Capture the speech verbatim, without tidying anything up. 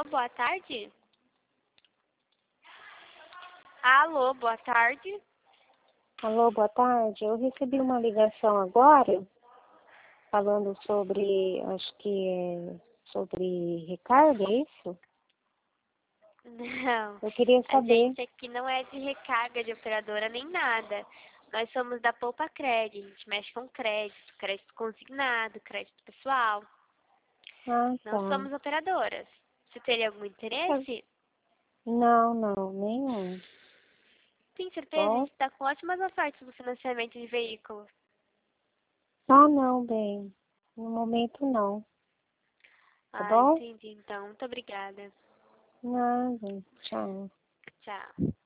boa tarde. Alô, boa tarde. Alô, boa tarde. Eu recebi uma ligação agora, falando sobre, acho que é sobre recarga, é isso? Não, Eu queria a saber. gente aqui não é de recarga de operadora nem nada. Nós somos da Poupa Crédito, a gente mexe com crédito, crédito consignado, crédito pessoal. Ah, Não tá. somos operadoras. Você teria algum interesse? Não, não, nenhum. Tem certeza? A Bom? gente está com ótimas ofertas no financiamento de veículos. Ah, não, bem. No momento não. Tá Ah, bom? entendi então. Muito obrigada. Nada. Tchau. Tchau.